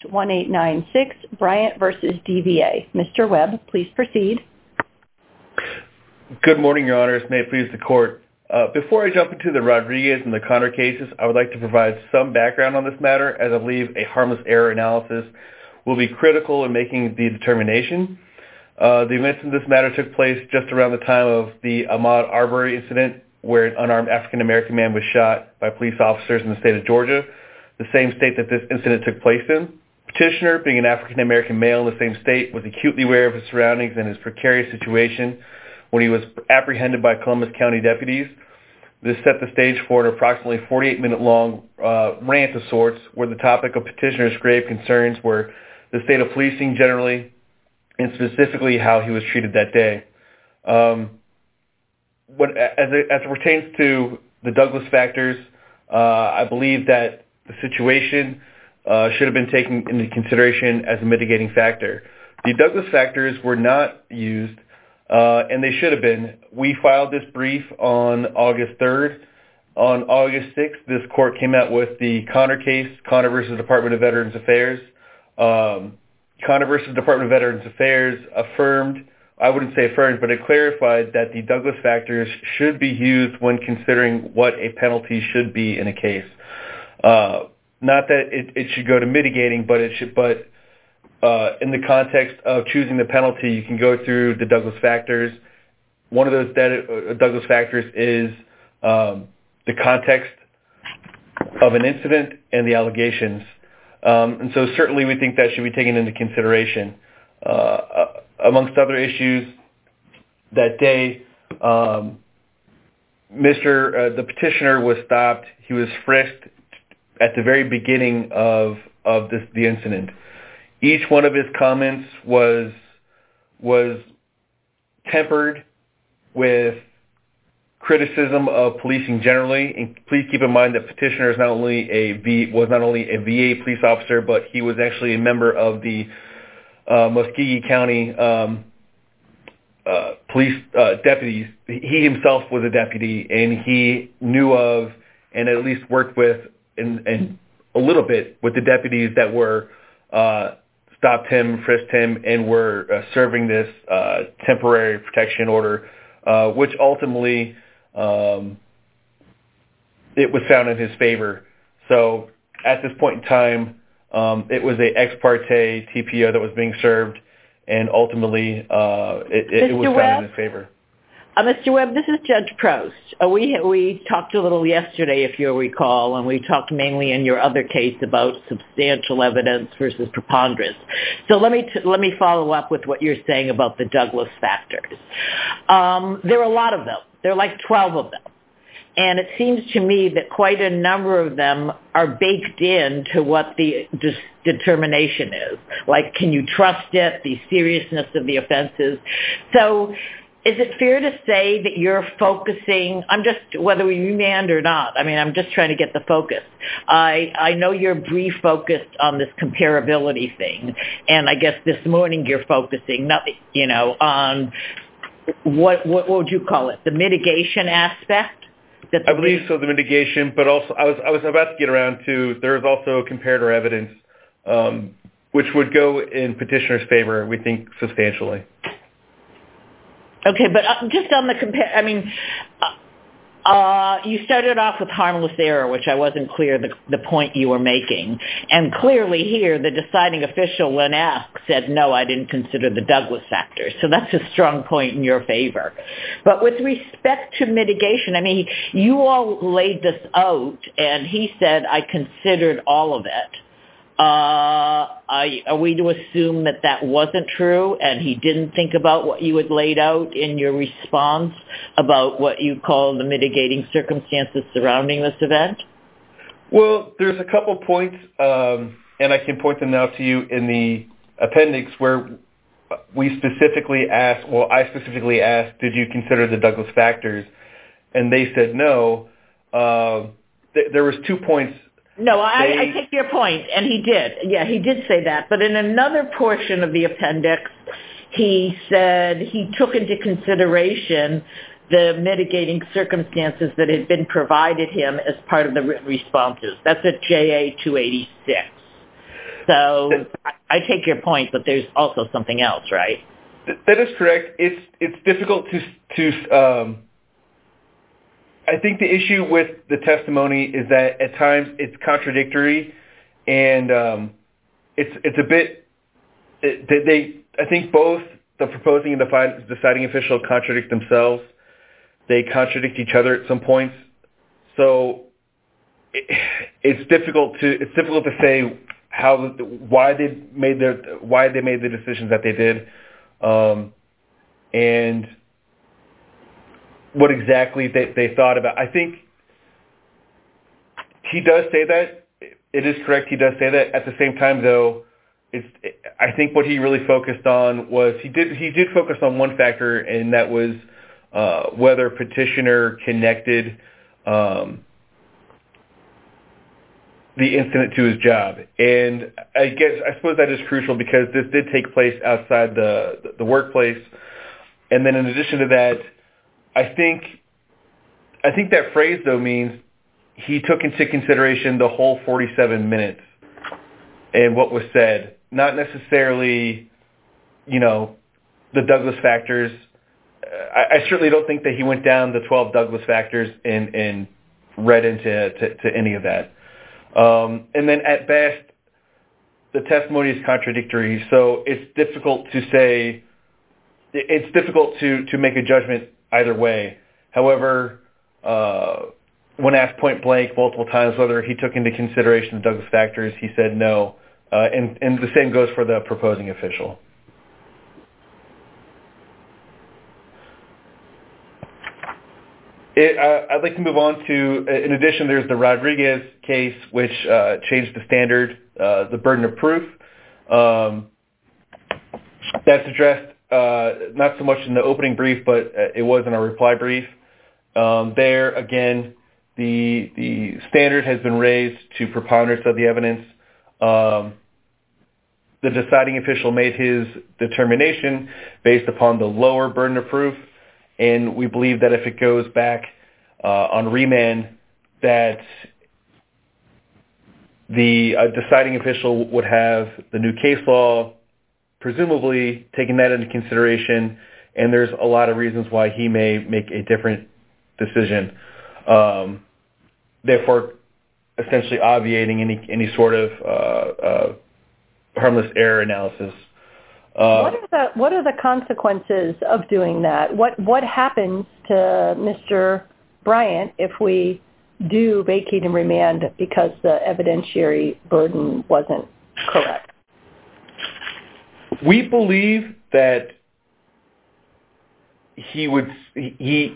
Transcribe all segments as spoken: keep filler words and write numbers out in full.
one eight nine six, Bryant versus D V A. Mister Webb, please proceed. Good morning, Your Honors. May it please the Court. Uh, before I jump into the Rodriguez and the Connor cases, I would like to provide some background on this matter, as I believe a harmless error analysis will be critical in making the determination. Uh, the events in this matter took place just around the time of the Ahmaud Arbery incident, where an unarmed African-American man was shot by police officers in the state of Georgia, the same state that this incident took place in. Petitioner, being an African-American male in the same state, was acutely aware of his surroundings and his precarious situation when he was apprehended by Columbus County deputies. This set the stage for an approximately forty-eight minute long uh, rant of sorts, where the topic of petitioner's grave concerns were the state of policing generally, and specifically how he was treated that day. Um, When, as, it, as it pertains to the Douglas factors, uh, I believe that the situation uh, should have been taken into consideration as a mitigating factor. The Douglas factors were not used, uh, and they should have been. We filed this brief on August third. On August sixth, this court came out with the Connor case, Connor versus Department of Veterans Affairs. Um, Connor versus Department of Veterans Affairs affirmed I wouldn't say affirmed, but it clarified that the Douglas factors should be used when considering what a penalty should be in a case. Uh, not that it, it should go to mitigating, but it should. But uh, in the context of choosing the penalty, you can go through the Douglas factors. One of those uh, Douglas factors is um, the context of an incident and the allegations, um, and so certainly we think that should be taken into consideration. Uh, amongst other issues, that day, um, Mister Uh, the petitioner was stopped. He was frisked at the very beginning of of this the incident. Each one of his comments was was tempered with criticism of policing generally. And please keep in mind that petitioner is not only a V was not only a V A police officer, but he was actually a member of the Uh, Muskogee County um, uh, police uh, deputies. He himself was a deputy, and he knew of and at least worked with and, and a little bit with the deputies that were uh, stopped him, frisked him, and were uh, serving this uh, temporary protection order, uh, which ultimately um, it was found in his favor. So at this point in time, Um, it was a ex parte T P O that was being served, and ultimately uh, it, it, it was found in his favor. Uh, Mister Webb, this is Judge Prost. Uh, we we talked a little yesterday, if you'll recall, and we talked mainly in your other case about substantial evidence versus preponderance. So let me t- let me follow up with what you're saying about the Douglas factors. Um, there are a lot of them. There are like twelve of them. And it seems to me that quite a number of them are baked into what the de- determination is. Like, can you trust it, the seriousness of the offenses? So is it fair to say that you're focusing, I'm just, whether we remand or not, I mean, I'm just trying to get the focus. I, I know you're brief focused on this comparability thing, and I guess this morning you're focusing, not, you know, on what, what, what would you call it, the mitigation aspect? I believe so, the mitigation, but also I was I was about to get around to there is also comparator evidence, um, which would go in petitioner's favor, we think, substantially. Okay, but uh, just on the compare, I mean, uh, uh, you started off with harmless error, which I wasn't clear the, the point you were making, and clearly here the deciding official, when asked, said no, I didn't consider the Douglas factors. So that's a strong point in your favor. But with respect to mitigation, I mean, you all laid this out, and he said I considered all of it. Uh, are we to assume that that wasn't true, and he didn't think about what you had laid out in your response about what you call the mitigating circumstances surrounding this event? Well, there's a couple points, um, and I can point them now to you in the appendix where we specifically asked, well, I specifically asked, did you consider the Douglas factors? And they said no. Uh, th- there was two points. No, I, I take your point, and he did. Yeah, he did say that. But in another portion of the appendix, he said he took into consideration the mitigating circumstances that had been provided him as part of the written responses. That's at J A two eighty-six. So I, I take your point, but there's also something else, right? That is correct. It's it's difficult to to. Um, I think the issue with the testimony is that at times it's contradictory, and um, it's it's a bit. It, they I think both the proposing and the deciding official contradict themselves. They contradict each other at some points, so it, it's difficult to it's difficult to say how why they made their why they made the decisions that they did. Um, and what exactly they, they thought about. I think he does say that. It is correct. He does say that. At the same time, though, it's. I think what he really focused on was he did he did focus on one factor, and that was uh, whether petitioner connected um, the incident to his job. And I guess I suppose that is crucial because this did take place outside the the workplace. And then in addition to that, I think I think that phrase though means he took into consideration the whole forty-seven minutes and what was said, not necessarily, you know, the Douglas factors. I, I certainly don't think that he went down the twelve Douglas factors and, and read into to, to any of that. Um, and then at best, the testimony is contradictory, so it's difficult to say, it's difficult to, to make a judgment either way. However, uh, when asked point blank multiple times whether he took into consideration the Douglas factors, he said no. Uh, and, and the same goes for the proposing official. It, uh, I'd like to move on to, in addition, there's the Rodriguez case, which uh, changed the standard, uh, the burden of proof. Um, that's addressed uh, not so much in the opening brief, but it was in our reply brief. Um, there, again, the the standard has been raised to preponderance of the evidence. Um, the deciding official made his determination based upon the lower burden of proof. And we believe that if it goes back uh, on remand, that the uh, deciding official would have the new case law, presumably taking that into consideration, and there's a lot of reasons why he may make a different decision, um, therefore essentially obviating any, any sort of uh, uh, harmless error analysis. Uh, what are the what are the consequences of doing that? What what happens to Mister Bryant if we do vacate and remand because the evidentiary burden wasn't correct? We believe that he would he,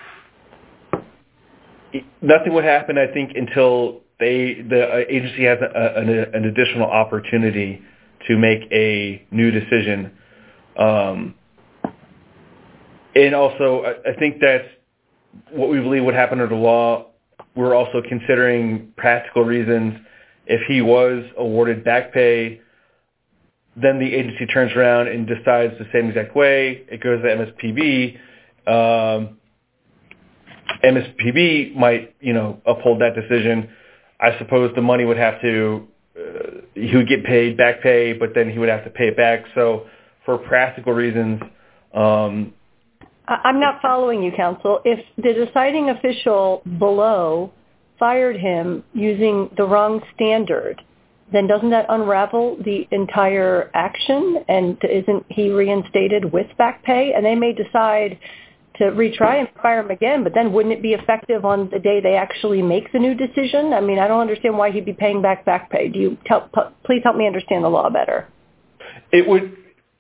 he nothing would happen. I think until they the agency has a, an, an additional opportunity to make a new decision. Um, and also, I, I think that's what we believe would happen under the law. We're also considering practical reasons. If he was awarded back pay, then the agency turns around and decides the same exact way. It goes to M S P B. Um, M S P B might, you know, uphold that decision. I suppose the money would have to Uh, he would get paid back pay, but then he would have to pay it back. So for practical reasons... Um, I'm not following you, counsel. If the deciding official below fired him using the wrong standard, then doesn't that unravel the entire action? And isn't he reinstated with back pay? And they may decide to retry and fire him again, but then wouldn't it be effective on the day they actually make the new decision? I mean, I don't understand why he'd be paying back back pay. Do you tell, please help me understand the law better. It would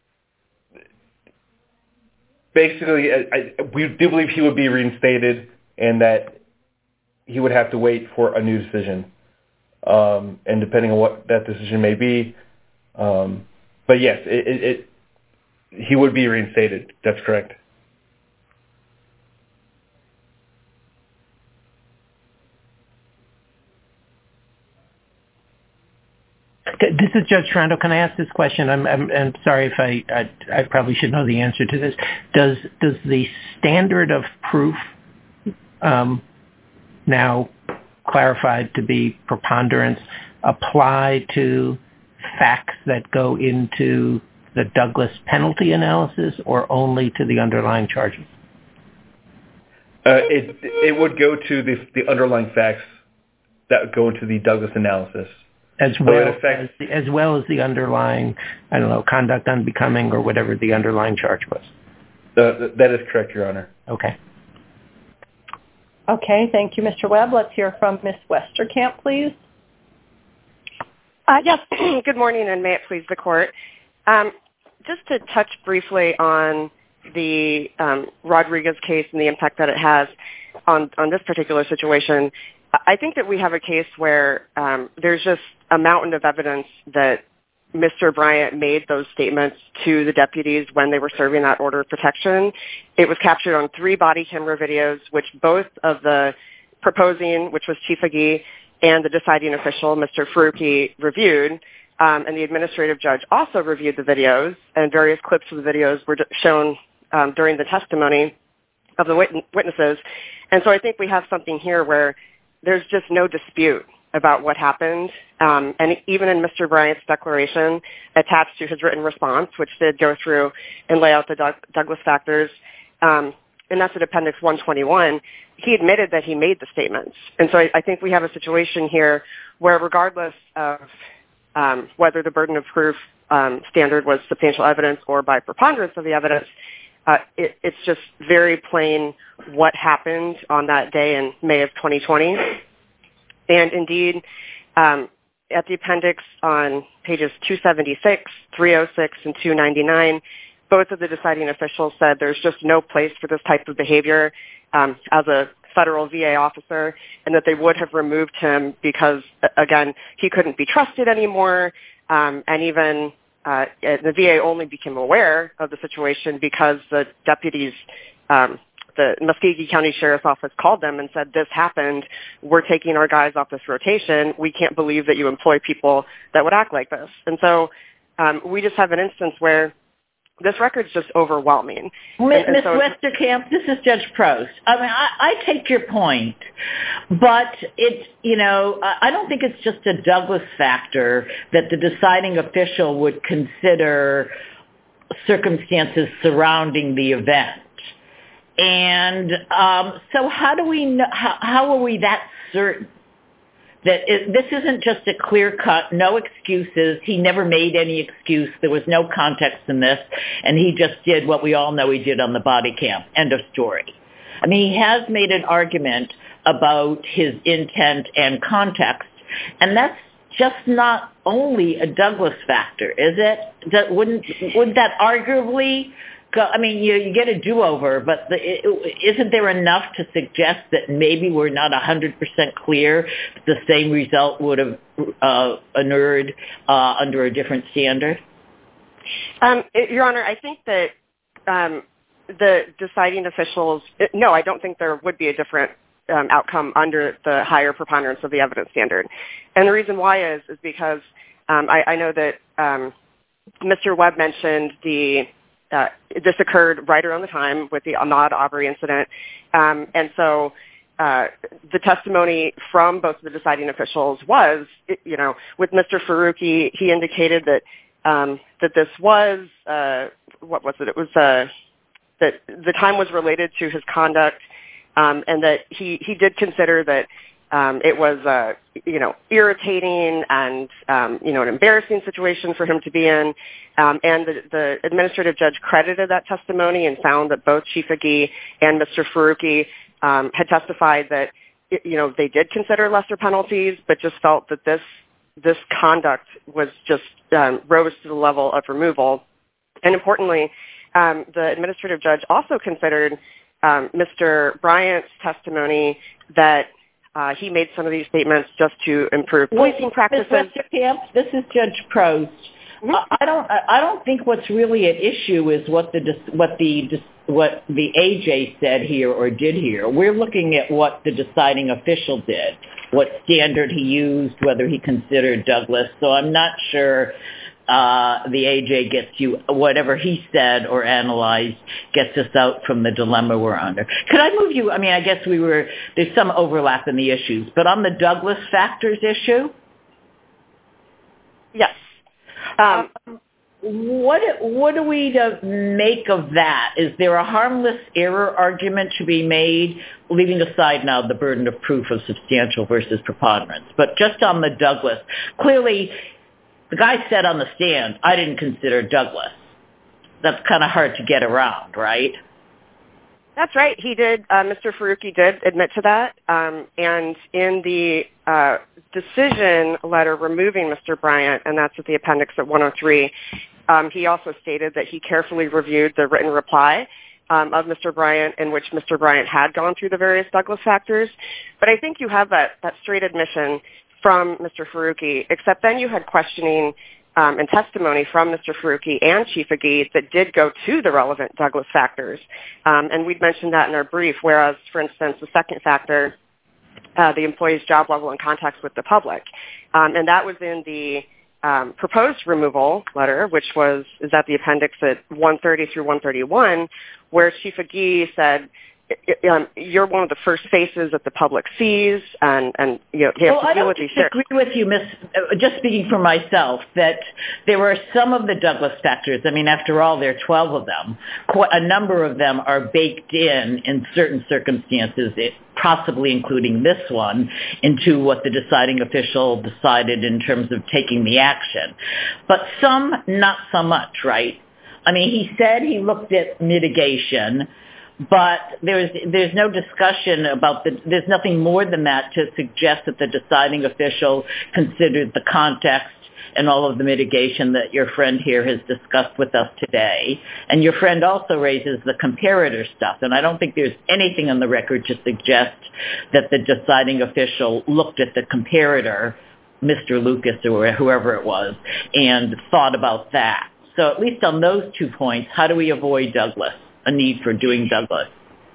basically, I, I, we do believe he would be reinstated and that he would have to wait for a new decision. Um, and depending on what that decision may be, um, but yes, it, it, it, he would be reinstated. That's correct. This is Judge Toronto. Can I ask this question? I'm, I'm, I'm sorry if I, I, I probably should know the answer to this. Does does the standard of proof, um, now clarified to be preponderance, apply to facts that go into the Douglas penalty analysis or only to the underlying charges? Uh, it it would go to the the underlying facts that go into the Douglas analysis. As well, so affects, as, the, as well as the underlying, I don't know, conduct unbecoming or whatever the underlying charge was. Uh, that is correct, Your Honor. Okay. Okay, thank you, Mister Webb. Let's hear from Miz Westerkamp, please. Uh, yes, good morning, and may it please the Court. Um, just to touch briefly on the um, Rodriguez case and the impact that it has on, on this particular situation, I think that we have a case where um, there's just a mountain of evidence that Mister Bryant made those statements to the deputies when they were serving that order of protection. It was captured on three body camera videos, which both of the proposing, which was Chief Agee, and the deciding official, Mister Faruqi, reviewed. Um, and the administrative judge also reviewed the videos, and various clips of the videos were shown um, during the testimony of the wit- witnesses. And so I think we have something here where there's just no dispute about what happened. Um, and even in Mister Bryant's declaration attached to his written response, which did go through and lay out the Doug- Douglas factors, um, and that's at Appendix one twenty-one, he admitted that he made the statements. And so I, I think we have a situation here where regardless of um, whether the burden of proof um, standard was substantial evidence or by preponderance of the evidence, uh, it, it's just very plain what happened on that day in May of twenty twenty. And indeed, um, at the appendix on pages two seventy-six, three oh six, and two ninety-nine, both of the deciding officials said there's just no place for this type of behavior um, as a federal V A officer, and that they would have removed him because, again, he couldn't be trusted anymore, um, and even uh, the V A only became aware of the situation because the deputies um, the Muskogee County Sheriff's Office called them and said, this happened. We're taking our guys off this rotation. We can't believe that you employ people that would act like this. And so um, we just have an instance where this record's just overwhelming. Miz So Westerkamp, this is Judge Prost. I mean, I, I take your point, but it's, you know, I don't think it's just a Douglas factor that the deciding official would consider circumstances surrounding the event. And um, so how do we know, how, how are we that certain that it, this isn't just a clear cut, no excuses, he never made any excuse, there was no context in this, and he just did what we all know he did on the body cam, end of story. I mean, he has made an argument about his intent and context, and that's just not only a Douglas factor, is it? That wouldn't, would that arguably... I mean, you, you get a do-over, but the, it, isn't there enough to suggest that maybe we're not one hundred percent clear that the same result would have uh, inured uh, under a different standard? Um, Your Honor, I think that um, the deciding officials, no, I don't think there would be a different um, outcome under the higher preponderance of the evidence standard. And the reason why is, is because um, I, I know that um, Mister Webb mentioned the Uh, this occurred right around the time with the Ahmaud Arbery incident. Um, and so uh, the testimony from both of the deciding officials was, you know, with Mister Faruqi, he indicated that um, that this was, uh, what was it? It was uh, that the time was related to his conduct um, and that he, he did consider that Um, it was, uh, you know, irritating and, um, you know, an embarrassing situation for him to be in. Um, and the, the administrative judge credited that testimony and found that both Chief Agee and Mister Faruqi um, had testified that, you know, they did consider lesser penalties, but just felt that this this conduct was just um, rose to the level of removal. And importantly, um, the administrative judge also considered um, Mister Bryant's testimony that Uh, he made some of these statements just to improve policing well, practices. Miz Westerkamp, this is Judge Prost. Mm-hmm. I don't. I don't think what's really at issue is what the what the what the A J said here or did here. We're looking at what the deciding official did, what standard he used, whether he considered Douglas. So I'm not sure uh, the A J gets you whatever he said or analyzed gets us out from the dilemma we're under. Could I move you? I mean, I guess we were there's some overlap in the issues, but on the Douglas factors issue. Yes. Um, what what are we to make of that? Is there a harmless error argument to be made, leaving aside now the burden of proof of substantial versus preponderance? But just on the Douglas, clearly the guy said on the stand, I didn't consider Douglas. That's kind of hard to get around, right? That's right. He did. Uh, Mister Faruqi did admit to that. Um, and in the uh, decision letter removing Mister Bryant, and that's at the appendix at one oh three, um, he also stated that he carefully reviewed the written reply um, of Mister Bryant, in which Mister Bryant had gone through the various Douglas factors. But I think you have that, that straight admission from Mister Faruqi, except then you had questioning Um, and testimony from Mister Faruqi and Chief Agee that did go to the relevant Douglas factors. Um, and we'd mentioned that in our brief, whereas, for instance, the second factor, uh, the employee's job level and contacts with the public. Um, and that was in the um, proposed removal letter, which was is at the appendix at one thirty through one thirty-one, where Chief Agee said, Um, you're one of the first faces that the public sees, and, and you know, well, I don't disagree with you, Miss. Just speaking for myself, that there were some of the Douglas factors. I mean, after all, there are twelve of them. A number of them are baked in in certain circumstances, it, possibly including this one, into what the deciding official decided in terms of taking the action. But some, not so much, right? I mean, he said he looked at mitigation. But there's there's no discussion about the, there's nothing more than that to suggest that the deciding official considered the context and all of the mitigation that your friend here has discussed with us today. And your friend also raises the comparator stuff. And I don't think there's anything on the record to suggest that the deciding official looked at the comparator, Mister Lucas or whoever it was, and thought about that. So at least on those two points, how do we avoid Douglas? A need for doing Douglas?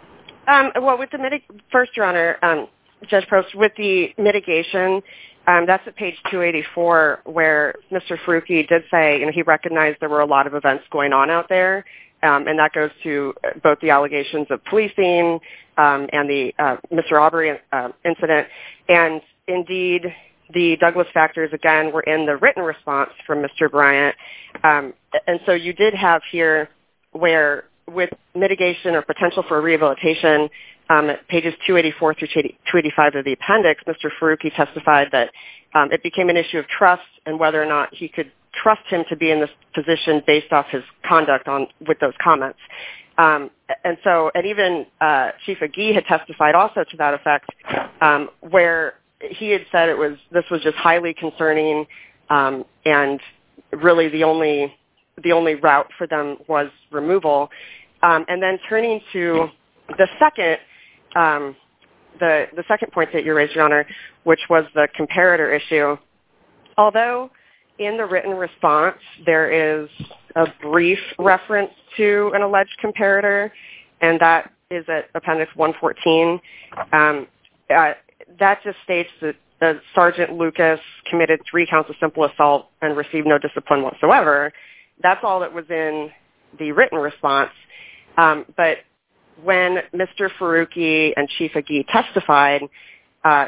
Um, well, with the mitig- first, Your Honor, um, Judge Prost, with the mitigation, um, that's at page two eighty-four, where Mister Faruqi did say, you know, he recognized there were a lot of events going on out there, um, and that goes to both the allegations of policing um, and the uh, Mister Aubrey uh, incident, and indeed, the Douglas factors again were in the written response from Mister Bryant, um, and so you did have here where with mitigation or potential for rehabilitation, um, at pages two eighty-four through two eighty-five of the appendix, Mister Faruqi testified that um, it became an issue of trust and whether or not he could trust him to be in this position based off his conduct on with those comments. Um, and so, and even uh, Chief Agee had testified also to that effect, um, where he had said it was this was just highly concerning, um, and really the only the only route for them was removal. Um, and then turning to the second, um, the the second point that you raised, Your Honor, which was the comparator issue. Although in the written response there is a brief reference to an alleged comparator, and that is at Appendix one fourteen, um, uh, that just states that the Sergeant Lucas committed three counts of simple assault and received no discipline whatsoever. That's all that was in the written response. Um, but when Mister Faruqi and Chief Agee testified, uh,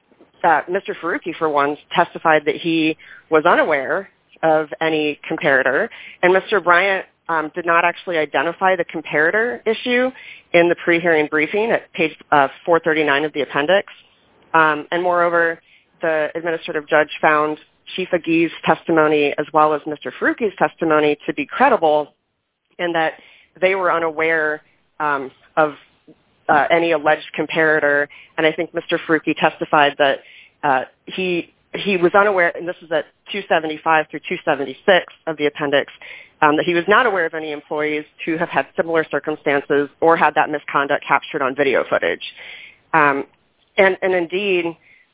uh, Mister Faruqi, for one, testified that he was unaware of any comparator, and Mister Bryant um, did not actually identify the comparator issue in the pre-hearing briefing at page uh, four thirty-nine of the appendix. Um, and moreover, the administrative judge found Chief Agee's testimony as well as Mister Faruqi's testimony to be credible in that they were unaware um, of uh, any alleged comparator. And I think Mister Faruqi testified that uh, he he was unaware, and this is at two seventy-five through two seventy-six of the appendix, um, that he was not aware of any employees who have had similar circumstances or had that misconduct captured on video footage. Um, and, and indeed,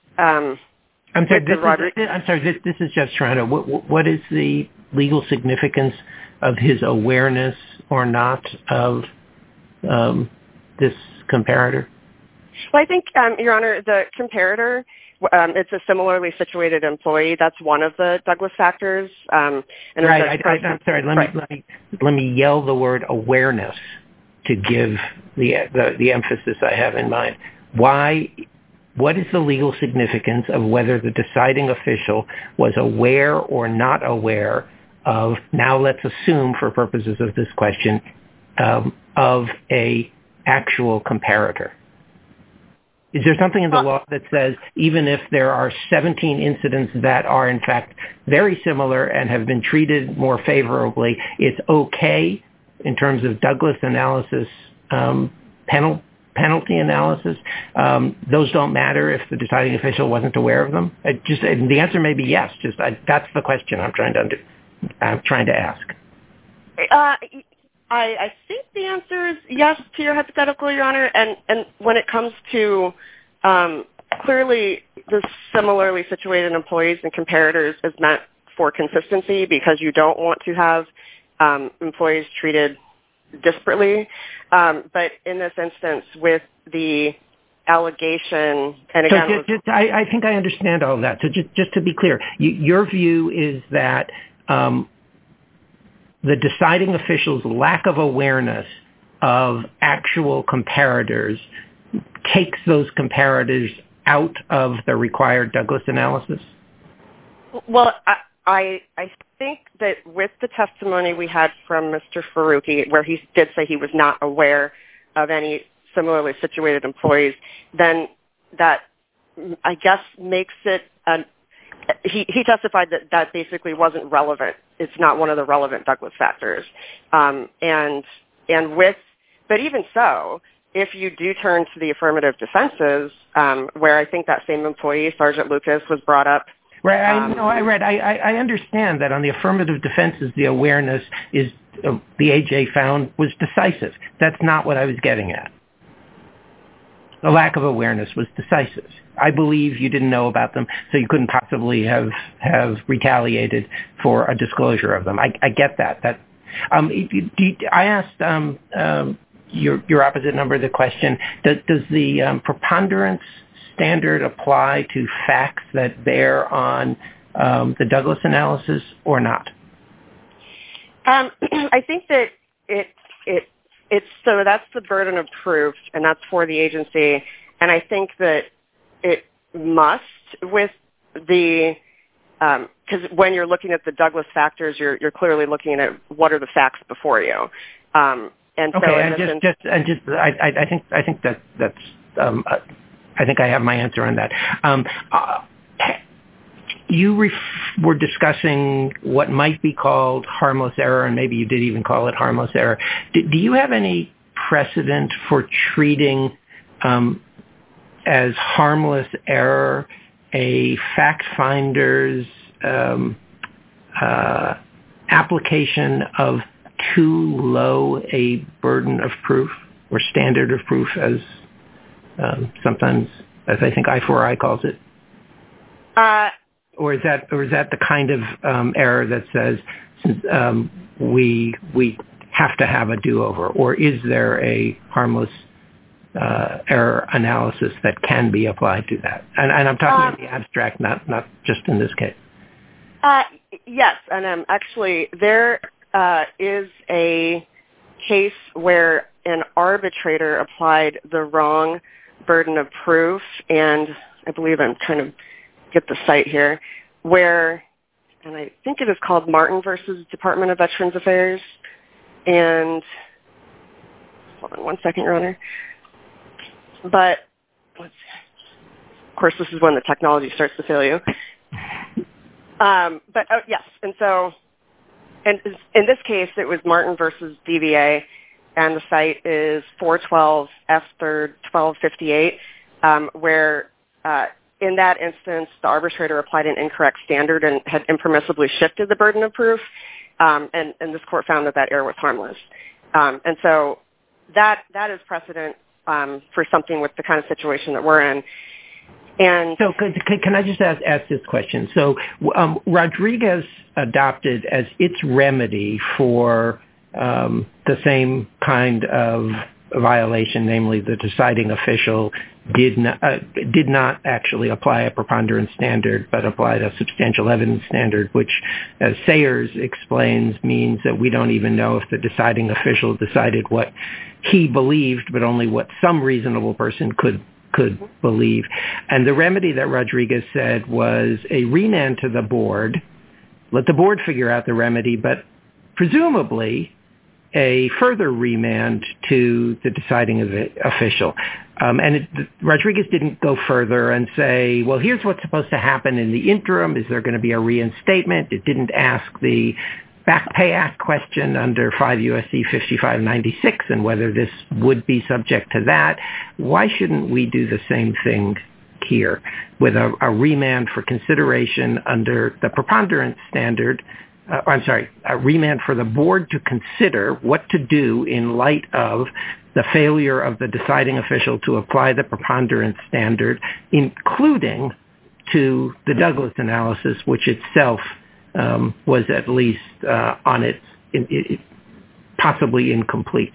um, I'm sorry, this is, I'm sorry, this, this is Judge Toronto. What, what is the legal significance of his awareness or not of um, this comparator? Well, I think, um, Your Honor, the comparator, um, it's a similarly situated employee. That's one of the Douglas factors. Um, and right. I, I, I'm sorry. Let, right. me, let, me, let me yell the word awareness to give the, the the emphasis I have in mind. Why? What is the legal significance of whether the deciding official was aware or not aware of, now let's assume for purposes of this question, um, of a actual comparator? Is there something in the law that says even if there are seventeen incidents that are, in fact, very similar and have been treated more favorably, it's okay in terms of Douglas analysis, um, penal, penalty analysis? Um, those don't matter if the deciding official wasn't aware of them? I just the answer may be yes. Just I, that's the question I'm trying to under, I'm trying to ask. Uh, I, I think the answer is yes to your hypothetical, Your Honor. And, and when it comes to um, clearly the similarly situated employees and comparators is meant for consistency because you don't want to have um, employees treated disparately. Um, but in this instance, with the allegation, and again, so just, just, I, I think I understand all of that. So just, just to be clear, you, your view is that um, the deciding official's lack of awareness of actual comparators takes those comparators out of the required Douglas analysis? Well, I, I, I think that with the testimony we had from Mister Faruqi, where he did say he was not aware of any similarly situated employees, then that, I guess, makes it an He, he testified that that basically wasn't relevant. It's not one of the relevant Douglas factors. Um, and and with, but even so, if you do turn to the affirmative defenses, um, where I think that same employee, Sergeant Lucas, was brought up. Right. I um, know. I read. I, I understand that on the affirmative defenses, the awareness is uh, the A J found was decisive. That's not what I was getting at. The lack of awareness was decisive. I believe you didn't know about them, so you couldn't possibly have, have retaliated for a disclosure of them. I, I get that. That um, I asked um, um, your, your opposite number the question, does, does the um, preponderance standard apply to facts that bear on um, the Douglas analysis or not? Um, I think that it it It's so that's the burden of proof, and that's for the agency. And I think that it must with the because um, when you're looking at the Douglas factors, you're you're clearly looking at what are the facts before you. Um, and so, okay, and just, in- just and just I, I think I think that that's um, I think I have my answer on that. Um, uh, You ref- were discussing what might be called harmless error, and maybe you did even call it harmless error. Do, do you have any precedent for treating um, as harmless error a fact finder's um, uh, application of too low a burden of proof or standard of proof, as um, sometimes, as I think I four I calls it? Uh Or is that, or is that the kind of um, error that says um, we we have to have a do-over, or is there a harmless uh, error analysis that can be applied to that? And, and I'm talking um, in the abstract, not not just in this case. Uh, yes, and um, actually there uh, is a case where an arbitrator applied the wrong burden of proof, and I believe I'm trying to get the site here, where, and I think it is called Martin versus Department of Veterans Affairs, and hold on one second, Your Honor. But let's see. Of course, this is when the technology starts to fail you. Um, but oh, yes, and so, and in this case, it was Martin versus D V A, and the site is four twelve F third twelve fifty-eight, um, where uh, in that instance, the arbitrator applied an incorrect standard and had impermissibly shifted the burden of proof, um, and, and this court found that that error was harmless. Um, and so that that is precedent um, for something with the kind of situation that we're in. And so can, can I just ask, ask this question? So um, Rodriguez adopted as its remedy for um, the same kind of violation, namely the deciding official did not, uh, did not actually apply a preponderance standard, but applied a substantial evidence standard, which, as Sayers explains, means that we don't even know if the deciding official decided what he believed, but only what some reasonable person could could believe. And the remedy that Rodriguez said was a remand to the board let the board figure out the remedy, but presumably a further remand to the deciding official. Um, and it, Rodriguez didn't go further and say, well, here's what's supposed to happen in the interim. Is there going to be a reinstatement? It didn't ask the Back Pay Act question under five U S C fifty-five ninety-six and whether this would be subject to that. Why shouldn't we do the same thing here with a, a remand for consideration under the preponderance standard? Uh, I'm sorry, a remand for the board to consider what to do in light of the failure of the deciding official to apply the preponderance standard, including to the Douglas analysis, which itself um, was at least uh, on its it, it, possibly incomplete.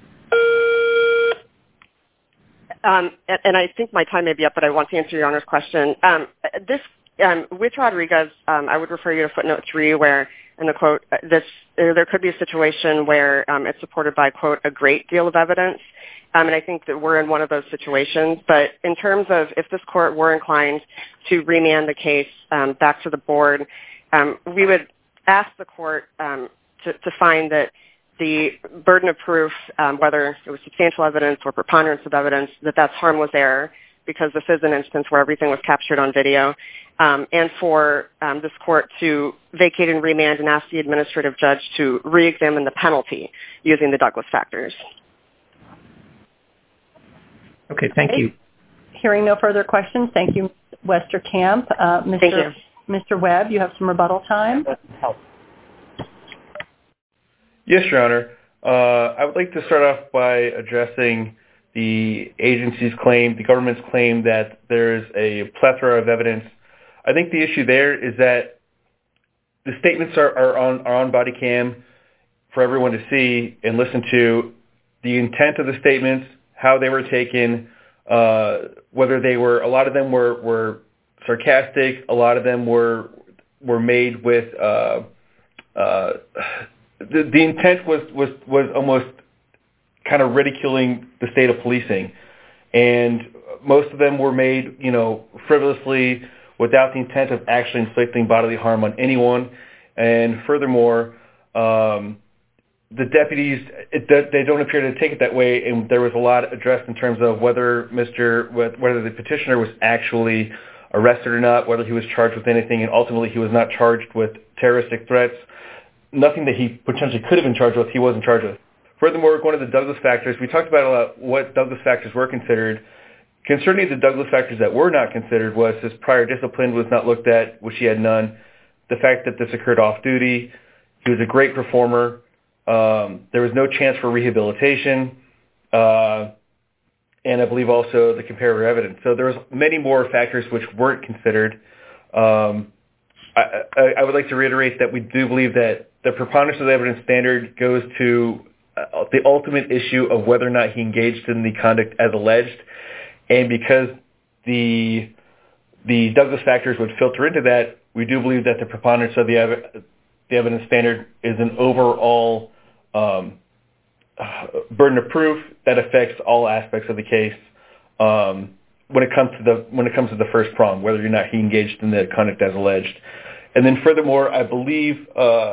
Um, and, and I think my time may be up, but I want to answer Your Honor's question. Um, this um, with Rodriguez, um, I would refer you to footnote three, where in the quote, this there could be a situation where um, it's supported by, quote, a great deal of evidence. Um, and I think that we're in one of those situations. But in terms of if this court were inclined to remand the case um, back to the board, um, we would ask the court um, to, to find that the burden of proof, um, whether it was substantial evidence or preponderance of evidence, that that's harmless error, because this is an instance where everything was captured on video, um, and for um, this court to vacate and remand and ask the administrative judge to re-examine the penalty using the Douglas factors. Okay, thank you. Hearing no further questions, thank you, Westerkamp. Uh, Mister Thank you. Mister Webb, you have some rebuttal time. Yes, Your Honor. Uh, I would like to start off by addressing the agency's claim, the government's claim that there's a plethora of evidence. I think the issue there is that the statements are, are, on, are on body cam for everyone to see and listen to. The intent of the statements, how they were taken, uh, whether they were, a lot of them were, were sarcastic, a lot of them were were made with, uh, uh, the, the intent was, was, was almost kind of ridiculing the state of policing. And most of them were made, you know, frivolously without the intent of actually inflicting bodily harm on anyone. And furthermore, um, the deputies, it, they don't appear to take it that way. And there was a lot addressed in terms of whether Mister whether the petitioner was actually arrested or not, whether he was charged with anything. And ultimately, he was not charged with terroristic threats. Nothing that he potentially could have been charged with, he wasn't charged with. Furthermore, going to the Douglas factors, we talked about a lot what Douglas factors were considered. Concerning the Douglas factors that were not considered was his prior discipline was not looked at, which he had none. The fact that this occurred off-duty. He was a great performer. Um, there was no chance for rehabilitation. Uh, and I believe also the comparator evidence. So there was many more factors which weren't considered. Um, I, I, I would like to reiterate that we do believe that the preponderance of the evidence standard goes to uh, the ultimate issue of whether or not he engaged in the conduct as alleged. And because the the Douglas factors would filter into that, we do believe that the preponderance of the, ev- the evidence standard is an overall um, uh, burden of proof that affects all aspects of the case um, when it comes to the when it comes to the first prong, whether or not he engaged in the conduct as alleged. And then furthermore, I believe uh,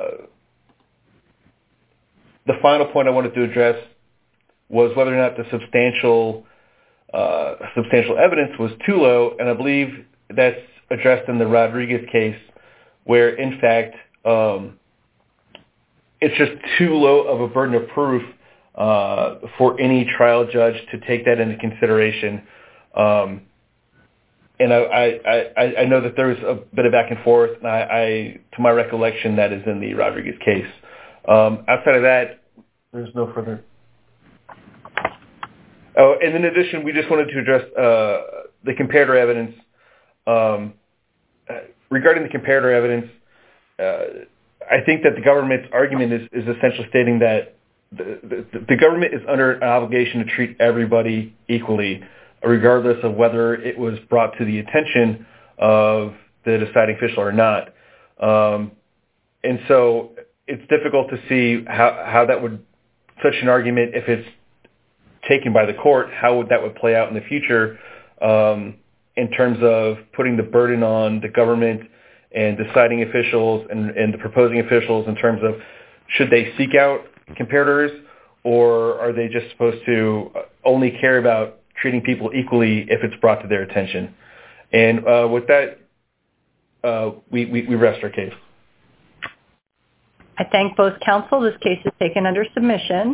the final point I wanted to address was whether or not the substantial uh, substantial evidence was too low, and I believe that's addressed in the Rodriguez case, where in fact um, it's just too low of a burden of proof uh, for any trial judge to take that into consideration. Um, and I, I, I, I know that there was a bit of back and forth. And I, I, to my recollection, that is in the Rodriguez case. Um, outside of that, there's no further. Oh, and in addition, we just wanted to address uh, the comparator evidence. Um, regarding the comparator evidence, uh, I think that the government's argument is, is essentially stating that the, the, the government is under an obligation to treat everybody equally, regardless of whether it was brought to the attention of the deciding official or not. Um, and so it's difficult to see how, how that would, such an argument, if it's taken by the court, how would that would play out in the future um, in terms of putting the burden on the government and deciding officials and, and the proposing officials in terms of should they seek out comparators, or are they just supposed to only care about treating people equally if it's brought to their attention? And uh, with that, uh, we, we, we rest our case. I thank both counsel. This case is taken under submission.